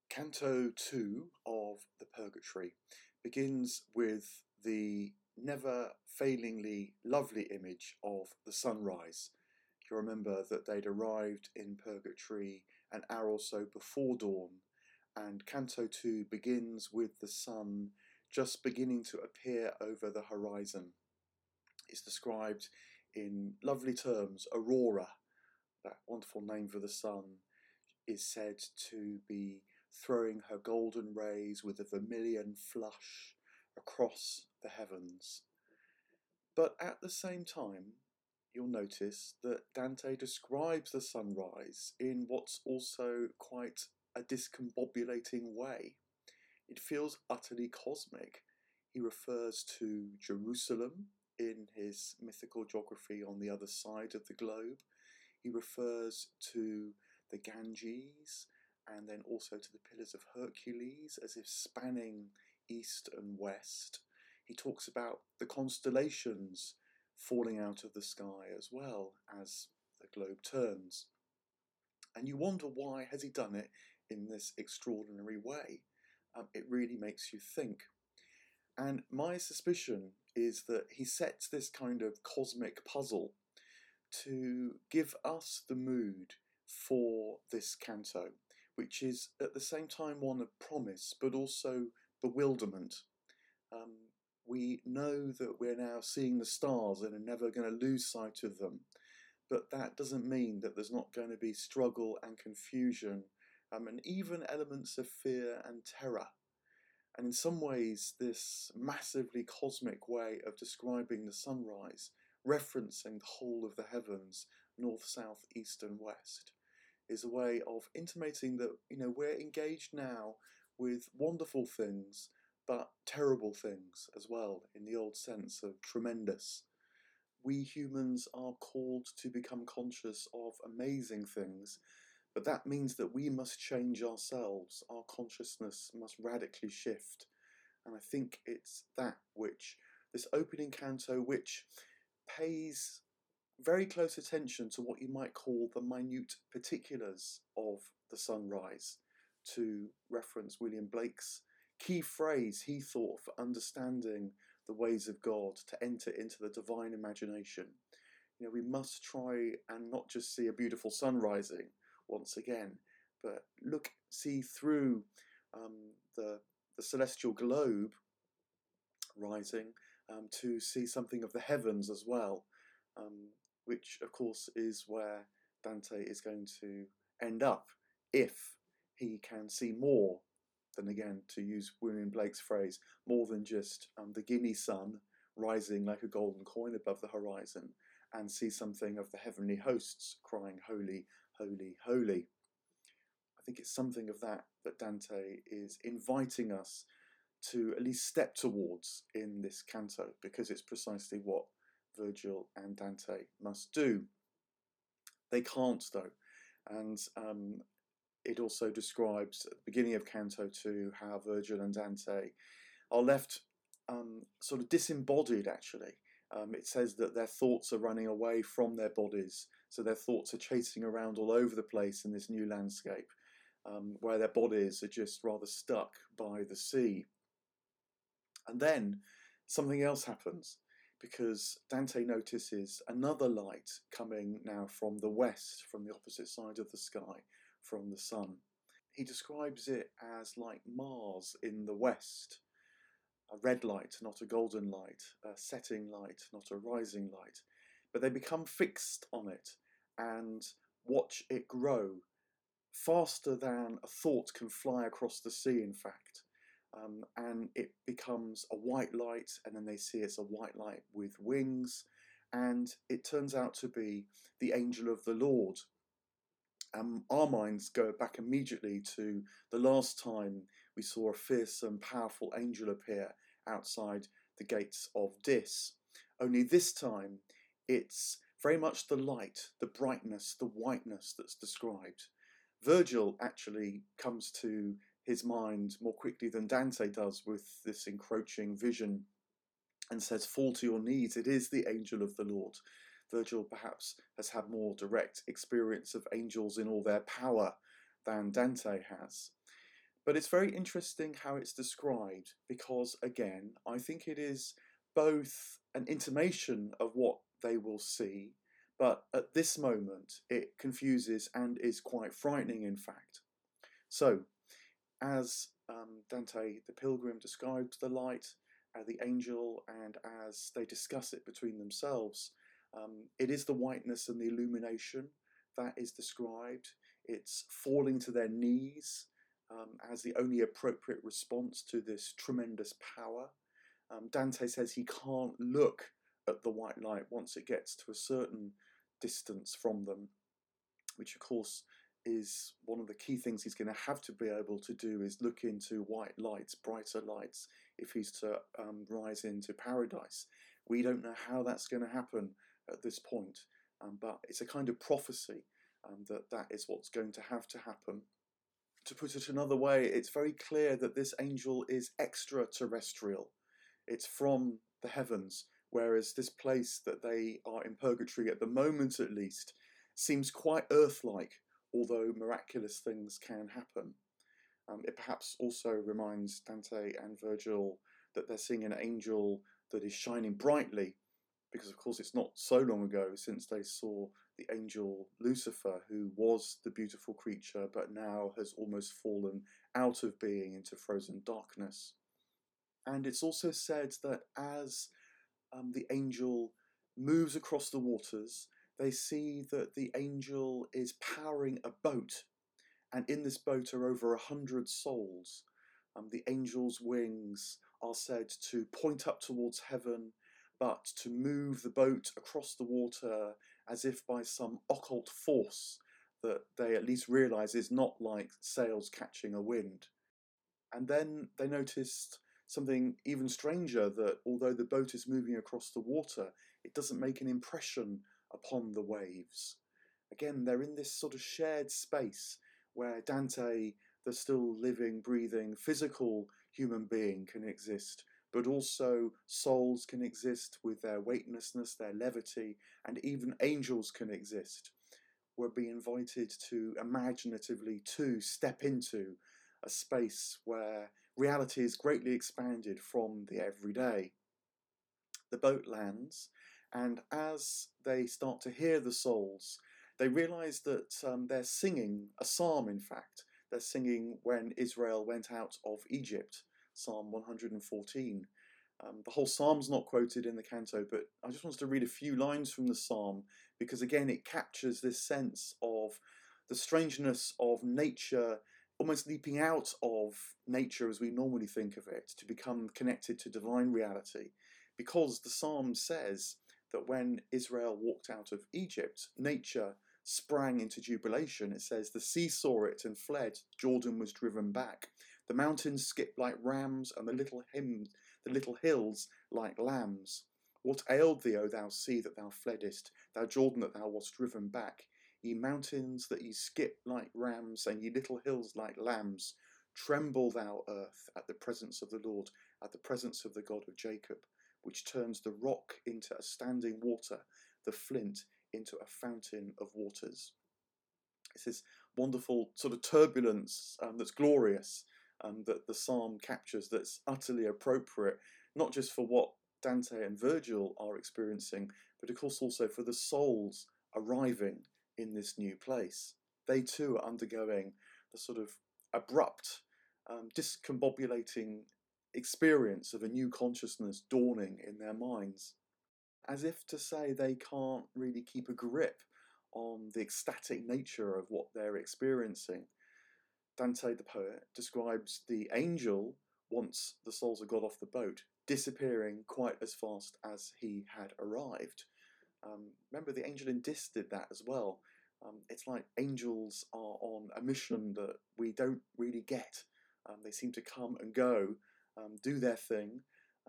Canto 2 of The Purgatory begins with the never failingly lovely image of the sunrise. You remember that they'd arrived in Purgatory an hour or so before dawn, and Canto 2 begins with the sun just beginning to appear over the horizon. It's described in lovely terms. Aurora, that wonderful name for the sun, is said to be throwing her golden rays with a vermilion flush across the heavens. But at the same time, you'll notice that Dante describes the sunrise in what's also quite a discombobulating way. It feels utterly cosmic. He refers to Jerusalem in his mythical geography on the other side of the globe. He refers to the Ganges and then also to the Pillars of Hercules as if spanning east and west. He talks about the constellations falling out of the sky as well as the globe turns. And you wonder, why has he done it in this extraordinary way? It really makes you think. And my suspicion is that he sets this kind of cosmic puzzle to give us the mood for this canto, which is at the same time one of promise but also bewilderment. We know that we're now seeing the stars and are never going to lose sight of them, but that doesn't mean that there's not going to be struggle and confusion, and even elements of fear and terror. And in some ways, this massively cosmic way of describing the sunrise, referencing the whole of the heavens, north, south, east, and west, is a way of intimating that, we're engaged now with wonderful things, but terrible things as well, in the old sense of tremendous. We humans are called to become conscious of amazing things, but that means that we must change ourselves. Our consciousness must radically shift. And I think it's that which, this opening canto, which pays very close attention to what you might call the minute particulars of the sunrise, to reference William Blake's key phrase he thought for understanding the ways of God, to enter into the divine imagination. We must try and not just see a beautiful sun rising once again, but see through the celestial globe rising, to see something of the heavens as well, which of course is where Dante is going to end up if he can see more than, again, to use William Blake's phrase, more than just the Guinea sun rising like a golden coin above the horizon, and see something of the heavenly hosts crying, "Holy, holy, holy." I think it's something of that Dante is inviting us to at least step towards in this canto, because it's precisely what Virgil and Dante must do. They can't, though, and it also describes at the beginning of Canto 2 how Virgil and Dante are left sort of disembodied, actually. It says that their thoughts are running away from their bodies, so their thoughts are chasing around all over the place in this new landscape, where their bodies are just rather stuck by the sea. And then something else happens, because Dante notices another light coming now from the west, from the opposite side of the sky, from the sun. He describes it as like Mars in the west, a red light, not a golden light, a setting light, not a rising light. But they become fixed on it and watch it grow faster than a thought can fly across the sea, in fact. And it becomes a white light, and then they see it's a white light with wings, and it turns out to be the angel of the Lord. Our minds go back immediately to the last time we saw a fearsome, powerful angel appear outside the gates of Dis. Only this time, it's very much the light, the brightness, the whiteness that's described. Virgil actually comes to his mind more quickly than Dante does with this encroaching vision, and says, "Fall to your knees, it is the angel of the Lord." Virgil perhaps has had more direct experience of angels in all their power than Dante has. But it's very interesting how it's described because, again, I think it is both an intimation of what they will see, but at this moment it confuses and is quite frightening, in fact. So, as Dante the Pilgrim describes the light, the angel, and as they discuss it between themselves, it is the whiteness and the illumination that is described. It's falling to their knees as the only appropriate response to this tremendous power. Dante says he can't look at the white light once it gets to a certain distance from them, which of course is one of the key things he's going to have to be able to do, is look into white lights, brighter lights, if he's to rise into paradise. We don't know how that's going to happen at this point, but it's a kind of prophecy that is what's going to happen. To put it another way, it's very clear that this angel is extraterrestrial. It's from the heavens, whereas this place that they are in purgatory at the moment, at least, seems quite earth-like, although miraculous things can happen. It perhaps also reminds Dante and Virgil that they're seeing an angel that is shining brightly, because of course it's not so long ago since they saw the angel Lucifer, who was the beautiful creature but now has almost fallen out of being into frozen darkness. And it's also said that as the angel moves across the waters, they see that the angel is powering a boat, and in this boat are over 100 souls. The angel's wings are said to point up towards heaven, but to move the boat across the water as if by some occult force that they at least realise is not like sails catching a wind. And then they noticed something even stranger, that although the boat is moving across the water, it doesn't make an impression upon the waves. Again, they're in this sort of shared space where Dante, the still living, breathing, physical human being, can exist, but also souls can exist with their weightlessness, their levity, and even angels can exist. We're being invited to imaginatively to step into a space where reality is greatly expanded from the everyday. The boat lands, and as they start to hear the souls, they realise that they're singing a psalm, in fact. They're singing when Israel went out of Egypt, Psalm 114. The whole psalm's not quoted in the canto, but I just wanted to read a few lines from the psalm, because again it captures this sense of the strangeness of nature, almost leaping out of nature as we normally think of it, to become connected to divine reality. Because the psalm says that when Israel walked out of Egypt, nature sprang into jubilation. It says, the sea saw it and fled, Jordan was driven back. The mountains skipped like rams, and the little hills like lambs. What ailed thee, O thou sea, that thou fleddest, thou Jordan, that thou wast driven back? Ye mountains, that ye skip like rams, and ye little hills like lambs. Tremble, thou earth, at the presence of the Lord, at the presence of the God of Jacob, which turns the rock into a standing water, the flint into a fountain of waters. It's this wonderful sort of turbulence that's glorious, that the psalm captures, that's utterly appropriate, not just for what Dante and Virgil are experiencing, but of course also for the souls arriving in this new place. They too are undergoing the sort of abrupt, discombobulating experience of a new consciousness dawning in their minds, as if to say they can't really keep a grip on the ecstatic nature of what they're experiencing. Dante the poet describes the angel, once the souls have got off the boat, disappearing quite as fast as he had arrived. Remember, the angel in Dis did that as well. It's like angels are on a mission that we don't really get. They seem to come and go, do their thing,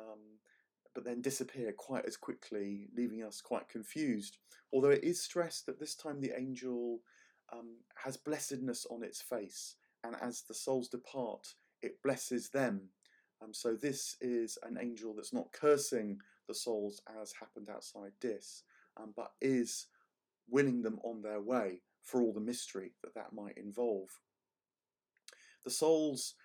but then disappear quite as quickly, leaving us quite confused. Although it is stressed that this time the angel has blessedness on its face, and as the souls depart, it blesses them. So this is an angel that's not cursing the souls as happened outside Dis, but is willing them on their way, for all the mystery that might involve. The souls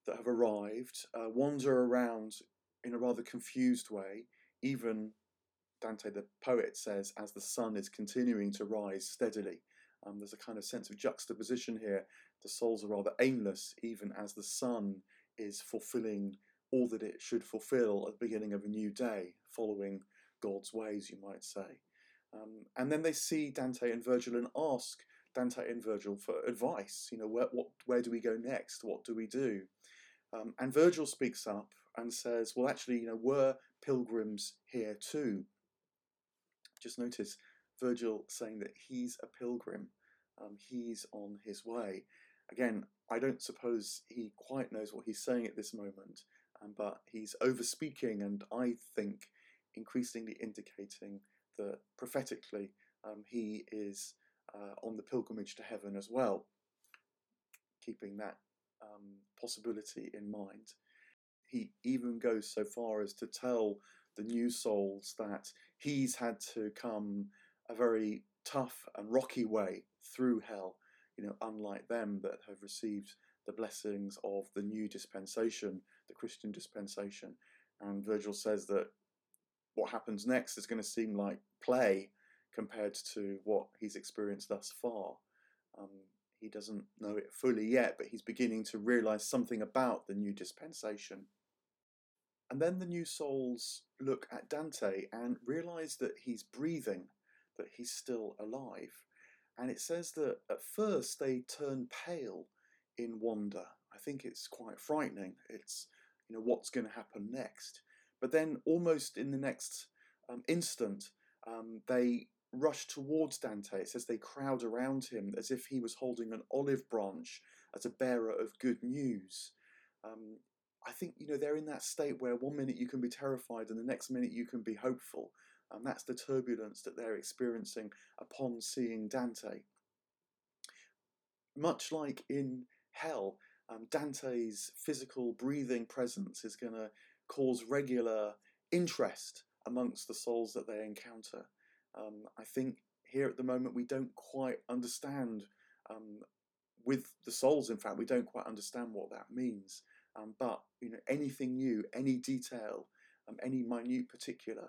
that have arrived wander around in a rather confused way, even Dante the poet says, as the sun is continuing to rise steadily. There's a kind of sense of juxtaposition here. The souls are rather aimless, even as the sun is fulfilling all that it should fulfill at the beginning of a new day, following God's ways, you might say. And then they see Dante and Virgil and ask Dante and Virgil for advice. You know, where do we go next? What do we do? And Virgil speaks up and says, well, actually, you know, were pilgrims here too? Just notice Virgil saying that he's a pilgrim, he's on his way. Again, I don't suppose he quite knows what he's saying at this moment, but he's over-speaking, and I think increasingly indicating that prophetically he is on the pilgrimage to heaven as well, keeping that possibility in mind. He even goes so far as to tell the new souls that he's had to come a very tough and rocky way through hell, you know, unlike them that have received the blessings of the new dispensation, the Christian dispensation. And Virgil says that what happens next is going to seem like play compared to what he's experienced thus far. He doesn't know it fully yet, but he's beginning to realize something about the new dispensation. And then the new souls look at Dante and realize that he's breathing, that he's still alive. And it says that at first they turn pale in wonder. I think it's quite frightening. It's, you know, what's going to happen next. But then almost in the next instant, they rush towards Dante. It says they crowd around him as if he was holding an olive branch as a bearer of good news. I think, you know, they're in that state where one minute you can be terrified and the next minute you can be hopeful. And that's the turbulence that they're experiencing upon seeing Dante. Much like in hell, Dante's physical breathing presence is going to cause regular interest amongst the souls that they encounter. I think here at the moment we don't quite understand, with the souls in fact, we don't quite understand what that means. But you know, anything new, any detail, any minute particular,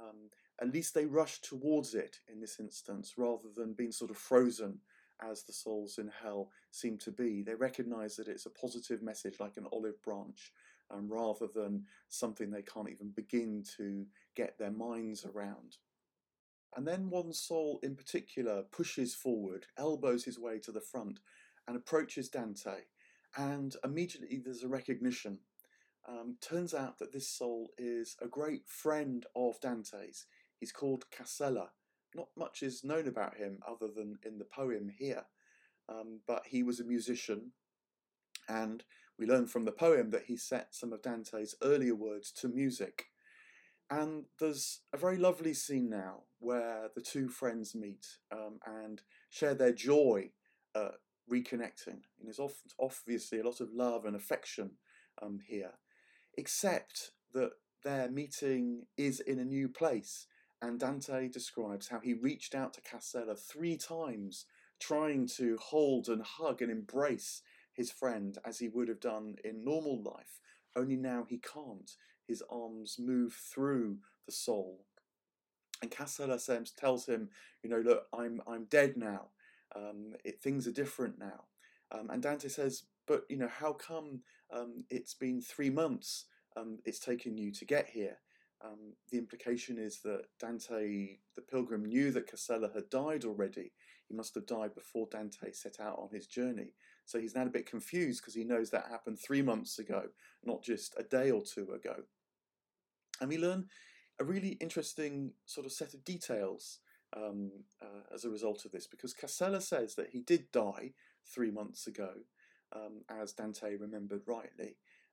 at least they rush towards it in this instance, rather than being sort of frozen as the souls in hell seem to be. They recognise that it's a positive message like an olive branch, rather than something they can't even begin to get their minds around. And then one soul in particular pushes forward, elbows his way to the front, and approaches Dante. And immediately there's a recognition. Turns out that this soul is a great friend of Dante's. He's called Casella. Not much is known about him other than in the poem here, but he was a musician, and we learn from the poem that he set some of Dante's earlier words to music. And there's a very lovely scene now where the two friends meet and share their joy at reconnecting. And there's obviously a lot of love and affection here, except that their meeting is in a new place. And Dante describes how he reached out to Casella 3 times, trying to hold and hug and embrace his friend as he would have done in normal life, only now he can't. His arms move through the soul. And Casella tells him, you know, look, I'm dead now. Things are different now. And Dante says, but, you know, how come it's been 3 months it's taken you to get here? The implication is that Dante, the pilgrim, knew that Casella had died already. He must have died before Dante set out on his journey. So he's now a bit confused because he knows that happened 3 months ago, not just a day or 2 ago. And we learn a really interesting sort of set of details as a result of this, because Casella says that he did die 3 months ago, as Dante remembered rightly,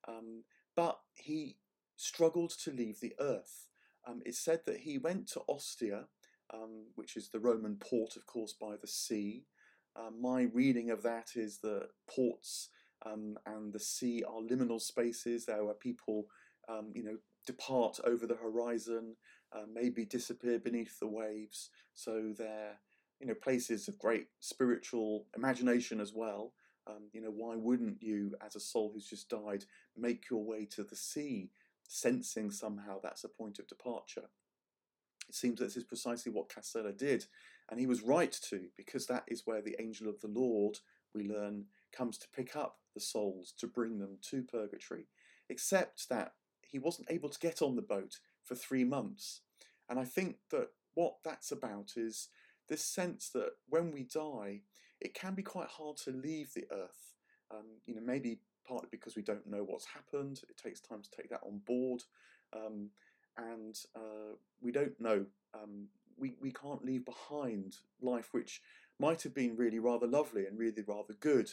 but he struggled to leave the earth. It's said that he went to Ostia, which is the Roman port, of course, by the sea. My reading of that is that ports and the sea are liminal spaces there where people, you know, depart over the horizon, maybe disappear beneath the waves. So they're, you know, places of great spiritual imagination as well, Why wouldn't you, as a soul who's just died, make your way to the sea, sensing somehow that's a point of departure? It seems that this is precisely what Casella did, and he was right to, because that is where the angel of the Lord, we learn, comes to pick up the souls to bring them to purgatory, except that he wasn't able to get on the boat for 3 months. And I think that what that's about is this sense that when we die, it can be quite hard to leave the earth. Maybe partly because we don't know what's happened. It takes time to take that on board. And we don't know. We can't leave behind life which might have been really rather lovely and really rather good.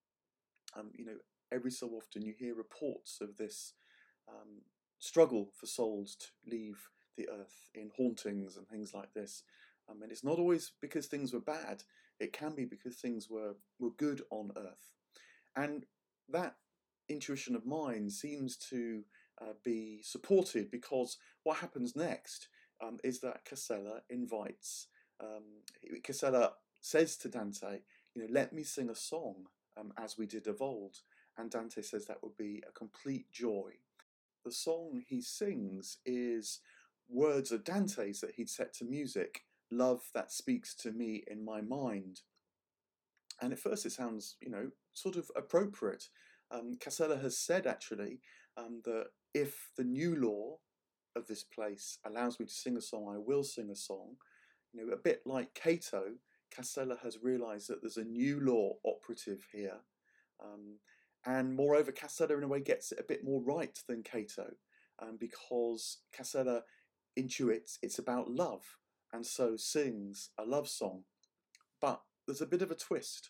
Every so often you hear reports of this struggle for souls to leave the earth in hauntings and things like this. And it's not always because things were bad. It can be because things were good on earth. And that intuition of mine seems to be supported, because what happens next is that Casella invites, Casella says to Dante, let me sing a song as we did of old. And Dante says that would be a complete joy. The song he sings is words of Dante's that he'd set to music, love that speaks to me in my mind. And at first it sounds, sort of appropriate. Casella has said, actually, that if the new law of this place allows me to sing a song, I will sing a song. A bit like Cato, Casella has realised that there's a new law operative here. And moreover, Casella in a way gets it a bit more right than Cato, because Casella intuits it's about love, and so sings a love song. But there's a bit of a twist,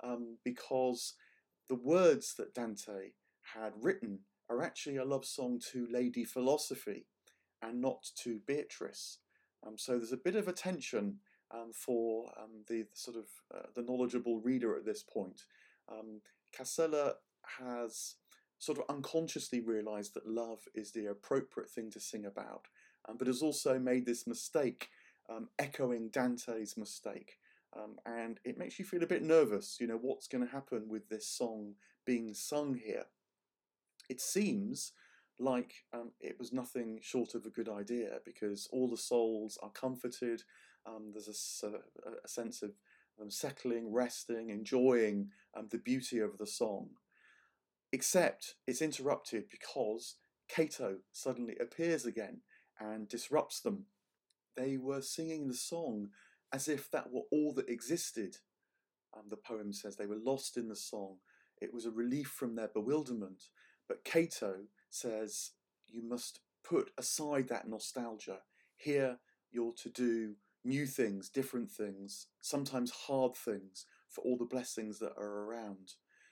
because the words that Dante had written are actually a love song to Lady Philosophy and not to Beatrice. So there's a bit of a tension for the sort of the knowledgeable reader at this point. Casella has sort of unconsciously realised that love is the appropriate thing to sing about, but has also made this mistake, echoing Dante's mistake. And it makes you feel a bit nervous, what's going to happen with this song being sung here. It seems like it was nothing short of a good idea, because all the souls are comforted. There's a sense of settling, resting, enjoying the beauty of the song. Except it's interrupted because Cato suddenly appears again and disrupts them. They were singing the song as if that were all that existed. The poem says they were lost in the song. It was a relief from their bewilderment. But Cato says you must put aside that nostalgia. Here you're to do new things, different things, sometimes hard things, for all the blessings that are around.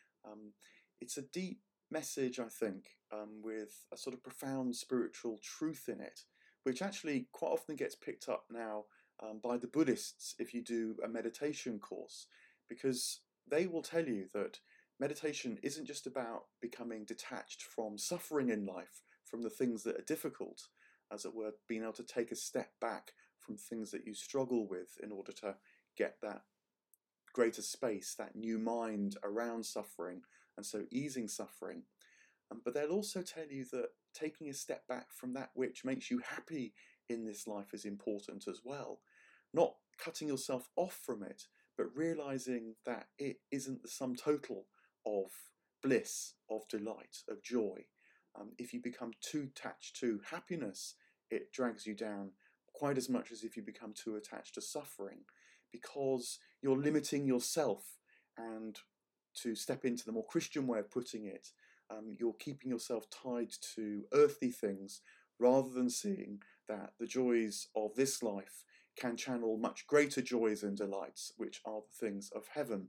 It's a deep message, I think, with a sort of profound spiritual truth in it, which actually quite often gets picked up now by the Buddhists if you do a meditation course, because they will tell you that meditation isn't just about becoming detached from suffering in life, from the things that are difficult, as it were, being able to take a step back from things that you struggle with in order to get that greater space, that new mind around suffering, and so easing suffering. But they'll also tell you that taking a step back from that which makes you happy in this life is important as well. Not cutting yourself off from it, but realising that it isn't the sum total of bliss, of delight, of joy. If you become too attached to happiness, it drags you down quite as much as if you become too attached to suffering, because you're limiting yourself. And to step into the more Christian way of putting it, you're keeping yourself tied to earthly things rather than seeing that the joys of this life can channel much greater joys and delights, which are the things of heaven.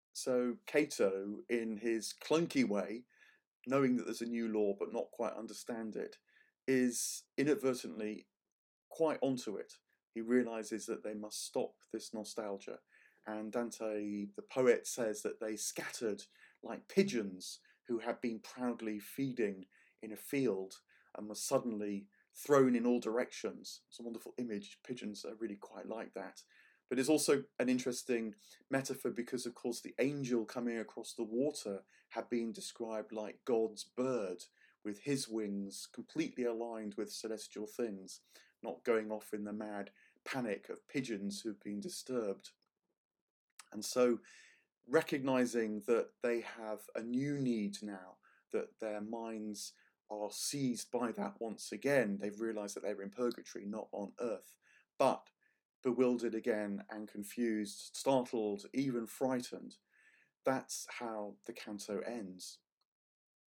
So Cato, in his clunky way, knowing that there's a new law but not quite understand it, is inadvertently quite onto it. He realises that they must stop this nostalgia. And Dante, the poet, says that they scattered like pigeons who had been proudly feeding in a field and were suddenly thrown in all directions. It's a wonderful image. Pigeons are really quite like that. But it's also an interesting metaphor because, of course, the angel coming across the water had been described like God's bird, with his wings completely aligned with celestial things, not going off in the mad panic of pigeons who've been disturbed. And so, recognizing that they have a new need now, that their minds are seized by that once again, they've realized that they're in purgatory, not on earth, but bewildered again and confused, startled, even frightened. That's how the canto ends.